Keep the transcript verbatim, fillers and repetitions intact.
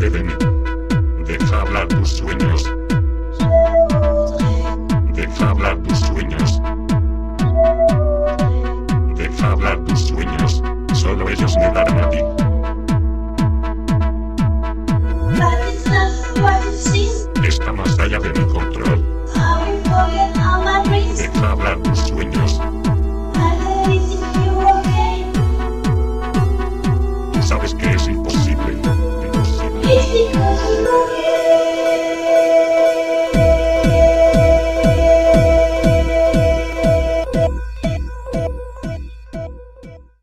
allá de mí. Deja hablar tus sueños. Deja hablar tus sueños. Deja hablar tus sueños. Solo ellos me darán a ti. Está más allá de mi control. Deja hablar tus sueños. Tú sabes que es imposible. Imposible.